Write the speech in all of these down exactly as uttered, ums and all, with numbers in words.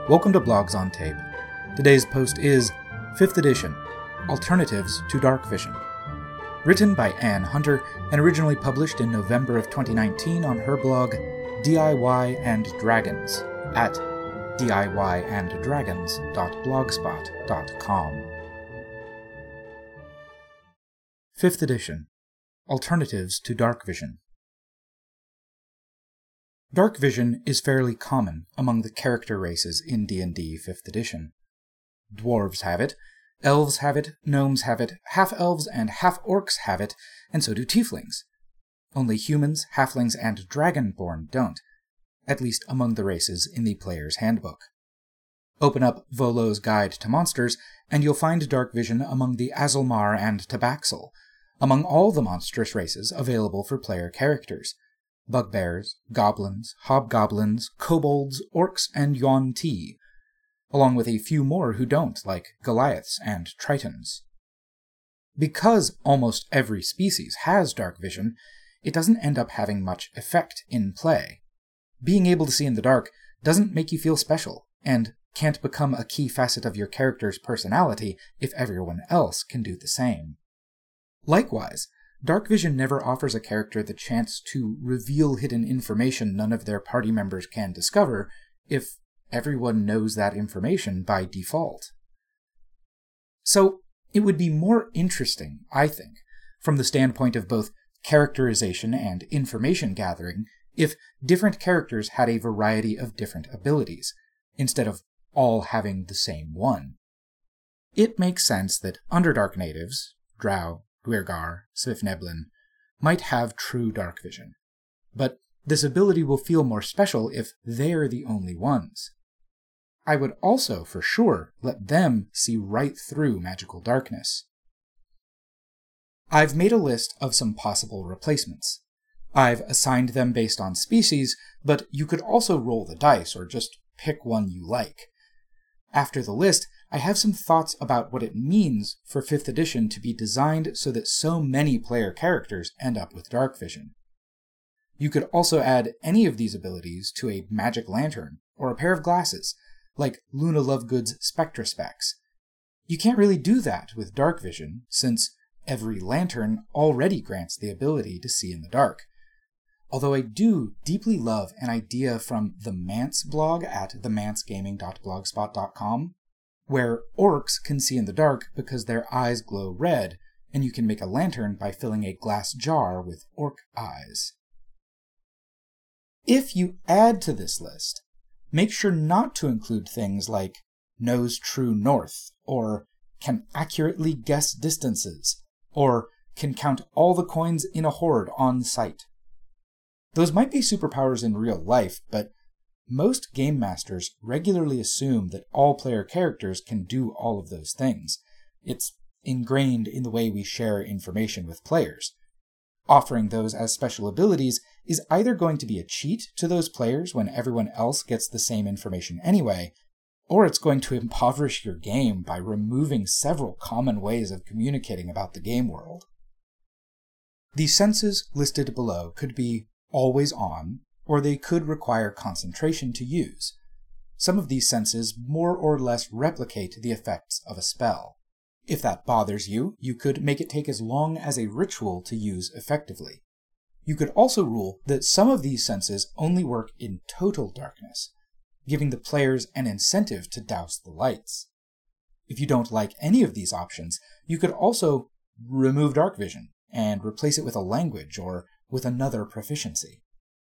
Welcome to Blogs on Tape. Today's post is fifth Edition, Alternatives to Dark Vision. Written by Anne Hunter and originally published in November of twenty nineteen on her blog D I Y and Dragons at D I Y and dragons dot blogspot dot com. fifth Edition, Alternatives to Dark Vision. Dark vision is fairly common among the character races in D and D fifth Edition. Dwarves have it, elves have it, gnomes have it, half-elves and half-orcs have it, and so do tieflings. Only humans, halflings, and dragonborn don't, at least among the races in the Player's Handbook. Open up Volo's Guide to Monsters, and you'll find dark vision among the Azulmar and Tabaxel, among all the monstrous races available for player characters. Bugbears, goblins, hobgoblins, kobolds, orcs, and yuan-ti, along with a few more who don't, like Goliaths and Tritons. Because almost every species has dark vision, it doesn't end up having much effect in play. Being able to see in the dark doesn't make you feel special, and can't become a key facet of your character's personality if everyone else can do the same. Likewise, dark vision never offers a character the chance to reveal hidden information none of their party members can discover if everyone knows that information by default. So, it would be more interesting, I think, from the standpoint of both characterization and information gathering, if different characters had a variety of different abilities, instead of all having the same one. It makes sense that Underdark natives, Drow, Duergar, Swiftneblin, might have true dark vision, but this ability will feel more special if they're the only ones. I would also, for sure, let them see right through magical darkness. I've made a list of some possible replacements. I've assigned them based on species, but you could also roll the dice or just pick one you like. After the list, I have some thoughts about what it means for fifth Edition to be designed so that so many player characters end up with dark vision. You could also add any of these abilities to a magic lantern or a pair of glasses, like Luna Lovegood's Spectra Specs. You can't really do that with dark vision, since every lantern already grants the ability to see in the dark. Although I do deeply love an idea from the Mance blog at the mance gaming dot blogspot dot com, where orcs can see in the dark because their eyes glow red, and you can make a lantern by filling a glass jar with orc eyes. If you add to this list, make sure not to include things like knows true north, or can accurately guess distances, or can count all the coins in a hoard on sight. Those might be superpowers in real life, but most game masters regularly assume that all player characters can do all of those things. It's ingrained in the way we share information with players. Offering those as special abilities is either going to be a cheat to those players when everyone else gets the same information anyway, or it's going to impoverish your game by removing several common ways of communicating about the game world. The senses listed below could be always on, or they could require concentration to use. Some of these senses more or less replicate the effects of a spell. If that bothers you, you could make it take as long as a ritual to use effectively. You could also rule that some of these senses only work in total darkness, giving the players an incentive to douse the lights. If you don't like any of these options, you could also remove dark vision and replace it with a language or with another proficiency.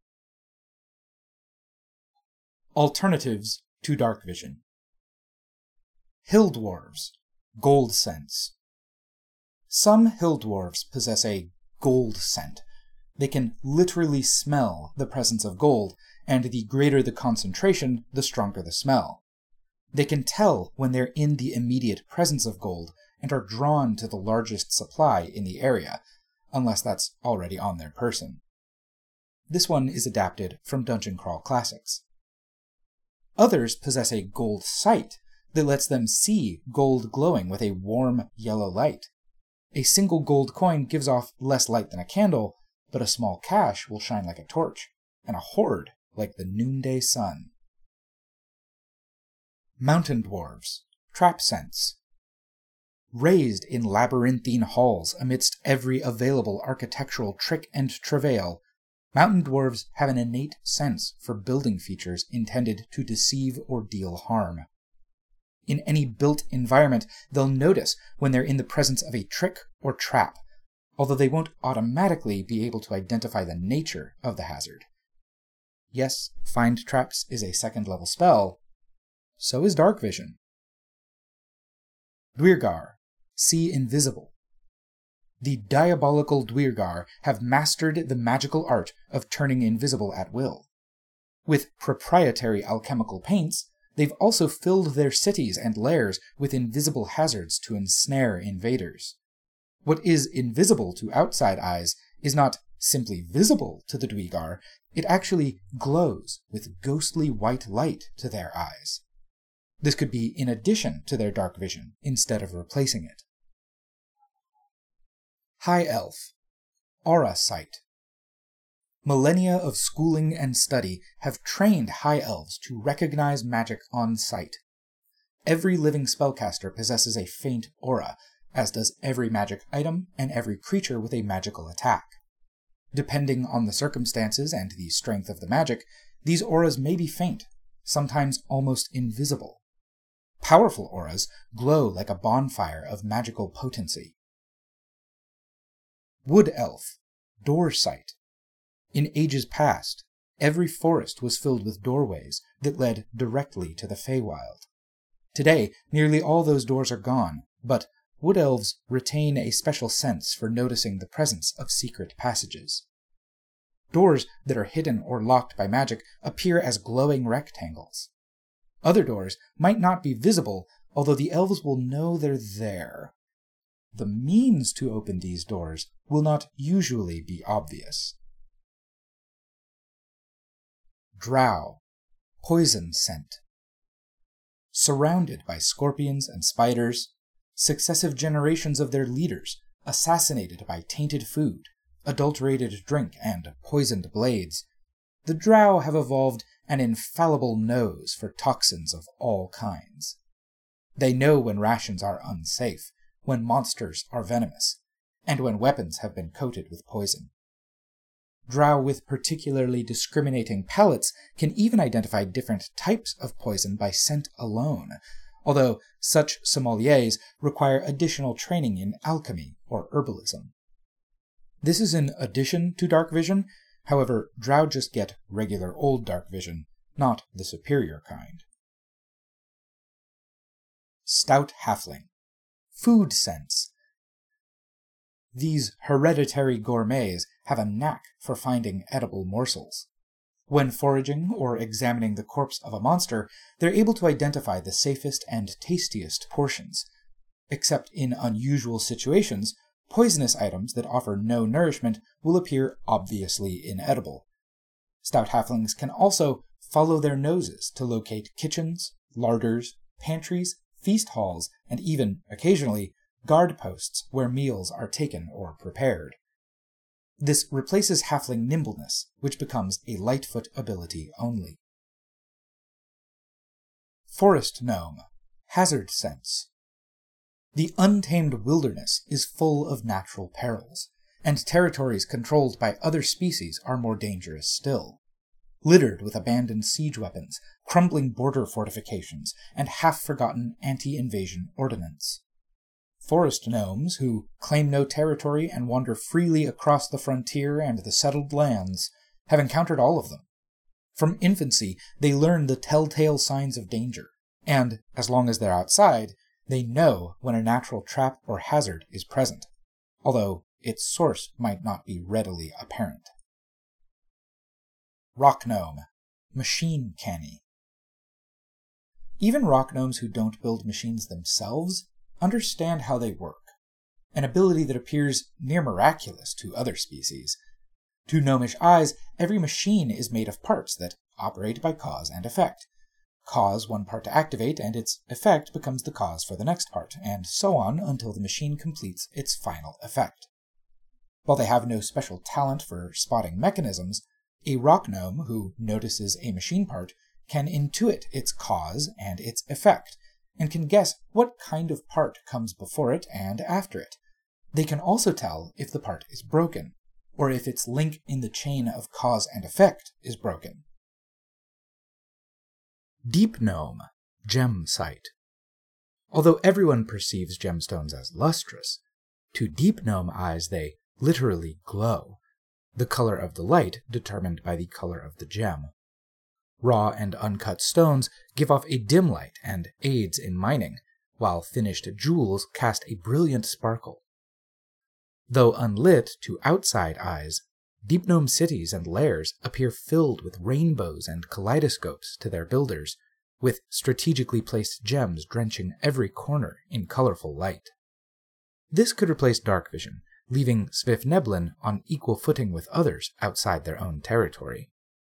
Alternatives to dark vision. Hill Dwarves, gold sense. Some hill dwarves possess a gold scent. They can literally smell the presence of gold, and the greater the concentration, the stronger the smell. They can tell when they're in the immediate presence of gold and are drawn to the largest supply in the area, unless that's already on their person. This one is adapted from Dungeon Crawl Classics. Others possess a gold sight that lets them see gold glowing with a warm yellow light. A single gold coin gives off less light than a candle, but a small cache will shine like a torch, and a hoard like the noonday sun. Mountain dwarves, trap sense. Raised in labyrinthine halls amidst every available architectural trick and travail, mountain dwarves have an innate sense for building features intended to deceive or deal harm. In any built environment, they'll notice when they're in the presence of a trick or trap, although they won't automatically be able to identify the nature of the hazard. Yes, Find Traps is a second-level spell. So is Dark Vision. Duergar, See Invisible. The diabolical Duergar have mastered the magical art of turning invisible at will. With proprietary alchemical paints, they've also filled their cities and lairs with invisible hazards to ensnare invaders. What is invisible to outside eyes is not simply visible to the Duergar, it actually glows with ghostly white light to their eyes. This could be in addition to their dark vision, instead of replacing it. High Elf, Aura Sight. Millennia of schooling and study have trained High Elves to recognize magic on sight. Every living spellcaster possesses a faint aura, as does every magic item and every creature with a magical attack. Depending on the circumstances and the strength of the magic, these auras may be faint, sometimes almost invisible. Powerful auras glow like a bonfire of magical potency. Wood Elf, Door Sight. In ages past, every forest was filled with doorways that led directly to the Feywild. Today, nearly all those doors are gone, but Wood Elves retain a special sense for noticing the presence of secret passages. Doors that are hidden or locked by magic appear as glowing rectangles. Other doors might not be visible, although the elves will know they're there. The means to open these doors will not usually be obvious. Drow, Poison Scent. Surrounded by scorpions and spiders, successive generations of their leaders assassinated by tainted food, adulterated drink, and poisoned blades, the Drow have evolved an infallible nose for toxins of all kinds. They know when rations are unsafe, when monsters are venomous, and when weapons have been coated with poison. Drow with particularly discriminating palates can even identify different types of poison by scent alone, although such sommeliers require additional training in alchemy or herbalism. This is in addition to dark vision, however, Drow just get regular old dark vision, not the superior kind. Stout Halfling, Food Sense. These hereditary gourmets have a knack for finding edible morsels. When foraging or examining the corpse of a monster, they're able to identify the safest and tastiest portions. Except in unusual situations, poisonous items that offer no nourishment will appear obviously inedible. Stout halflings can also follow their noses to locate kitchens, larders, pantries, feast halls, and even, occasionally, guard posts where meals are taken or prepared. This replaces halfling nimbleness, which becomes a Lightfoot ability only. Forest Gnome, Hazard Sense. The untamed wilderness is full of natural perils, and territories controlled by other species are more dangerous still. Littered with abandoned siege weapons, crumbling border fortifications, and half-forgotten anti-invasion ordnance. Forest gnomes, who claim no territory and wander freely across the frontier and the settled lands, have encountered all of them. From infancy, they learn the telltale signs of danger, and, as long as they're outside, they know when a natural trap or hazard is present, although its source might not be readily apparent. Rock Gnome, Machine Canny. Even rock gnomes who don't build machines themselves understand how they work, an ability that appears near miraculous to other species. To gnomish eyes, every machine is made of parts that operate by cause and effect. Cause one part to activate, and its effect becomes the cause for the next part, and so on until the machine completes its final effect. While they have no special talent for spotting mechanisms, a rock gnome who notices a machine part can intuit its cause and its effect, and can guess what kind of part comes before it and after it. They can also tell if the part is broken, or if its link in the chain of cause and effect is broken. Deep Gnome, Gem Sight. Although everyone perceives gemstones as lustrous, to Deep Gnome eyes they literally glow, the color of the light determined by the color of the gem. Raw and uncut stones give off a dim light and aids in mining, while finished jewels cast a brilliant sparkle. Though unlit to outside eyes, Deep Gnome cities and lairs appear filled with rainbows and kaleidoscopes to their builders, with strategically placed gems drenching every corner in colorful light. This could replace dark vision, leaving Sviftneblin on equal footing with others outside their own territory.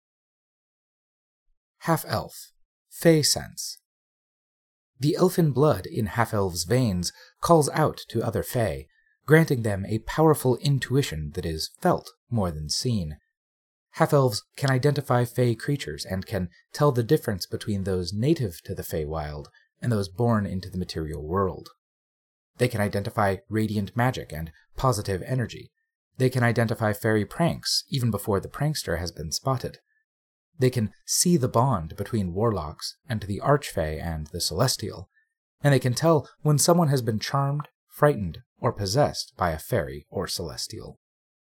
Half-Elf, Fey Sense. The elfin blood in half-elves' veins calls out to other Fey, granting them a powerful intuition that is felt more than seen. Half-elves can identify Fey creatures and can tell the difference between those native to the Feywild and those born into the material world. They can identify radiant magic and positive energy. They can identify fairy pranks even before the prankster has been spotted. They can see the bond between warlocks and the archfey and the celestial, and they can tell when someone has been charmed, frightened, or possessed by a fairy or celestial.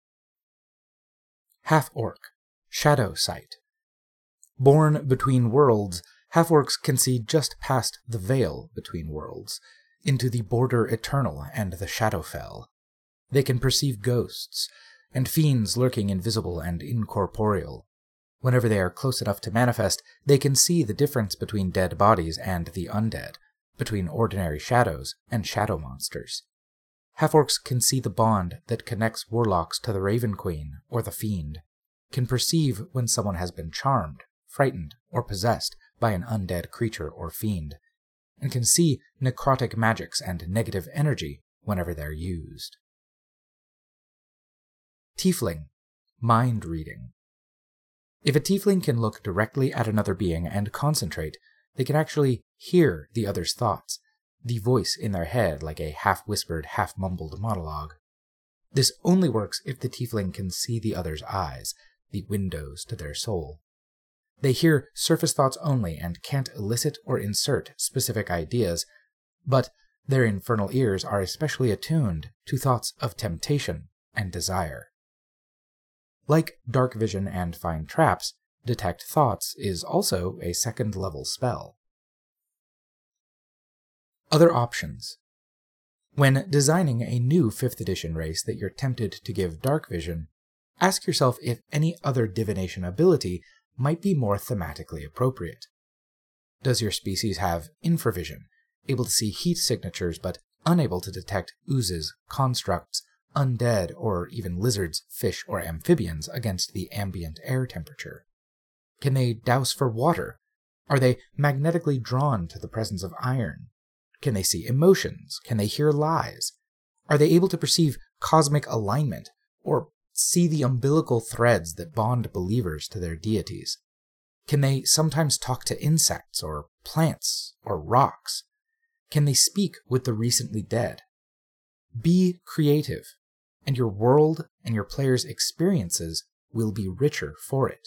Half-Orc, Shadow Sight. Born between worlds, half-orcs can see just past the veil between worlds, into the border eternal and the Shadowfell. They can perceive ghosts, and fiends lurking invisible and incorporeal. Whenever they are close enough to manifest, they can see the difference between dead bodies and the undead, between ordinary shadows and shadow monsters. Half-orcs can see the bond that connects warlocks to the Raven Queen or the Fiend, can perceive when someone has been charmed, frightened, or possessed by an undead creature or fiend, and can see necrotic magics and negative energy whenever they're used. Tiefling, Mind Reading. If a tiefling can look directly at another being and concentrate, they can actually hear the other's thoughts, the voice in their head like a half-whispered, half-mumbled monologue. This only works if the tiefling can see the other's eyes, the windows to their soul. They hear surface thoughts only and can't elicit or insert specific ideas, but their infernal ears are especially attuned to thoughts of temptation and desire. Like Dark Vision and Find Traps, Detect Thoughts is also a second-level spell. Other options. When designing a new fifth edition race that you're tempted to give Dark Vision, ask yourself if any other divination ability might be more thematically appropriate. Does your species have infravision, able to see heat signatures but unable to detect oozes, constructs, undead, or even lizards, fish, or amphibians against the ambient air temperature? Can they douse for water? Are they magnetically drawn to the presence of iron? Can they see emotions? Can they hear lies? Are they able to perceive cosmic alignment, or see the umbilical threads that bond believers to their deities? Can they sometimes talk to insects, or plants, or rocks? Can they speak with the recently dead? Be creative, and your world and your players' experiences will be richer for it.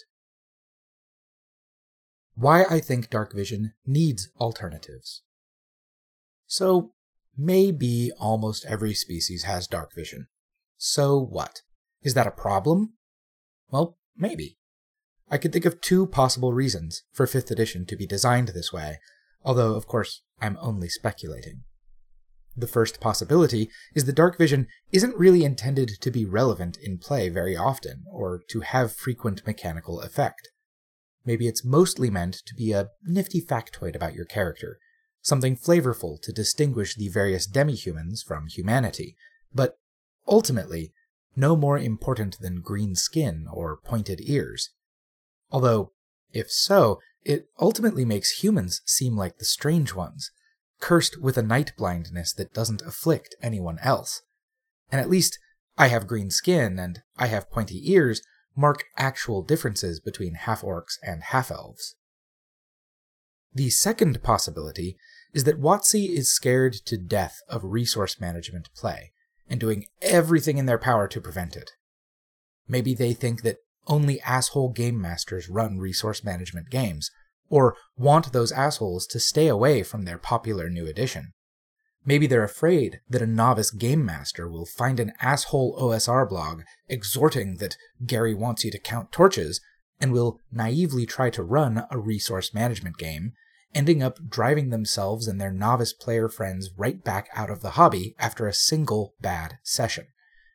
Why I think Dark Vision needs alternatives. So, maybe almost every species has Dark Vision. So what? Is that a problem? Well, maybe. I could think of two possible reasons for fifth edition to be designed this way, although, of course, I'm only speculating. The first possibility is that Dark Vision isn't really intended to be relevant in play very often, or to have frequent mechanical effect. Maybe it's mostly meant to be a nifty factoid about your character, something flavorful to distinguish the various demi-humans from humanity, but ultimately, no more important than green skin or pointed ears. Although, if so, it ultimately makes humans seem like the strange ones, cursed with a night blindness that doesn't afflict anyone else. And at least, I have green skin and I have pointy ears mark actual differences between half-orcs and half-elves. The second possibility is that WotC is scared to death of resource management play, and doing everything in their power to prevent it. Maybe they think that only asshole game masters run resource management games, or want those assholes to stay away from their popular new edition. Maybe they're afraid that a novice game master will find an asshole O S R blog exhorting that Gary wants you to count torches, and will naively try to run a resource management game, ending up driving themselves and their novice player friends right back out of the hobby after a single bad session.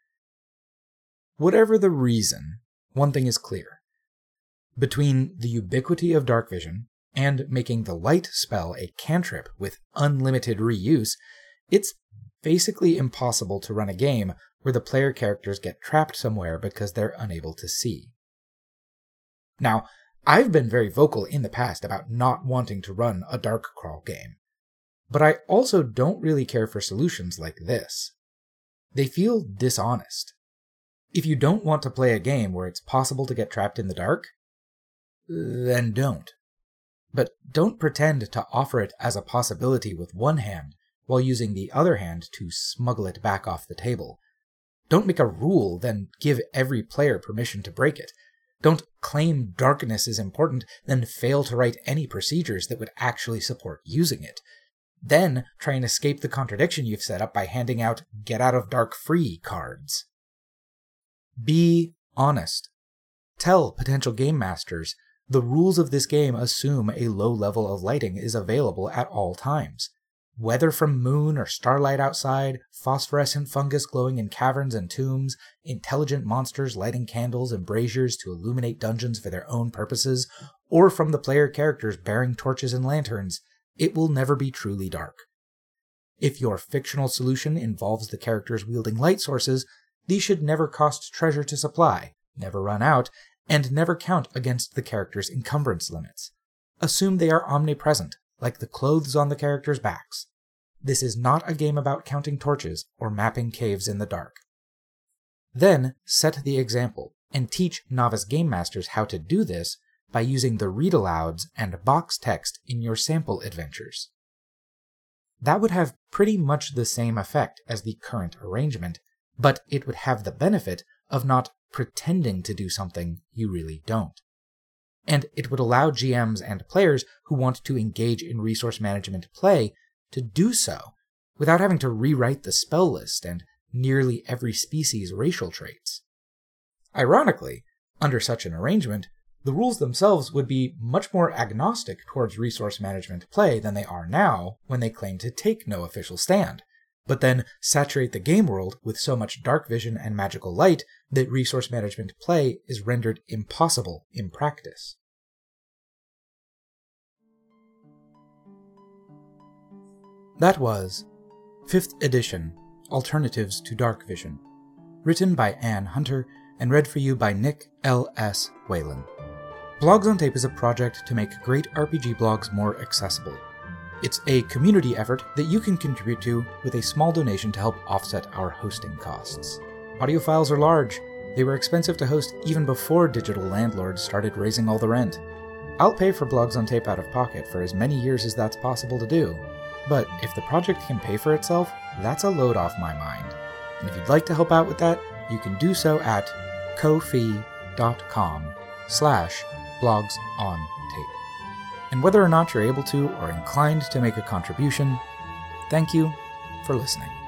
Whatever the reason, one thing is clear. Between the ubiquity of dark vision and making the light spell a cantrip with unlimited reuse, it's basically impossible to run a game where the player characters get trapped somewhere because they're unable to see. Now, I've been very vocal in the past about not wanting to run a dark crawl game, but I also don't really care for solutions like this. They feel dishonest. If you don't want to play a game where it's possible to get trapped in the dark, then don't. But don't pretend to offer it as a possibility with one hand while using the other hand to smuggle it back off the table. Don't make a rule, then give every player permission to break it. Don't claim darkness is important, then fail to write any procedures that would actually support using it. Then try and escape the contradiction you've set up by handing out get out of dark free cards. Be honest. Tell potential game masters the rules of this game assume a low level of lighting is available at all times. Weather from moon or starlight outside, phosphorescent fungus glowing in caverns and tombs, intelligent monsters lighting candles and braziers to illuminate dungeons for their own purposes, or from the player characters bearing torches and lanterns, it will never be truly dark. If your fictional solution involves the characters wielding light sources, these should never cost treasure to supply, never run out, and never count against the character's encumbrance limits. Assume they are omnipresent, like the clothes on the characters' backs. This is not a game about counting torches or mapping caves in the dark. Then set the example, and teach novice game masters how to do this by using the read-alouds and box text in your sample adventures. That would have pretty much the same effect as the current arrangement, but it would have the benefit of not pretending to do something you really don't. And it would allow G Ms and players who want to engage in resource management play to do so without having to rewrite the spell list and nearly every species' racial traits. Ironically, under such an arrangement, the rules themselves would be much more agnostic towards resource management play than they are now when they claim to take no official stand, but then saturate the game world with so much dark vision and magical light that resource management play is rendered impossible in practice. That was fifth edition, Alternatives to Dark Vision, written by Anne Hunter and read for you by Nick L S Whalen. Blogs on Tape is a project to make great R P G blogs more accessible. It's a community effort that you can contribute to with a small donation to help offset our hosting costs. Audio files are large. They were expensive to host even before digital landlords started raising all the rent. I'll pay for Blogs on Tape out of pocket for as many years as that's possible to do. But if the project can pay for itself, that's a load off my mind. And if you'd like to help out with that, you can do so at ko-fi.com slash blogs on tape. And whether or not you're able to or inclined to make a contribution, thank you for listening.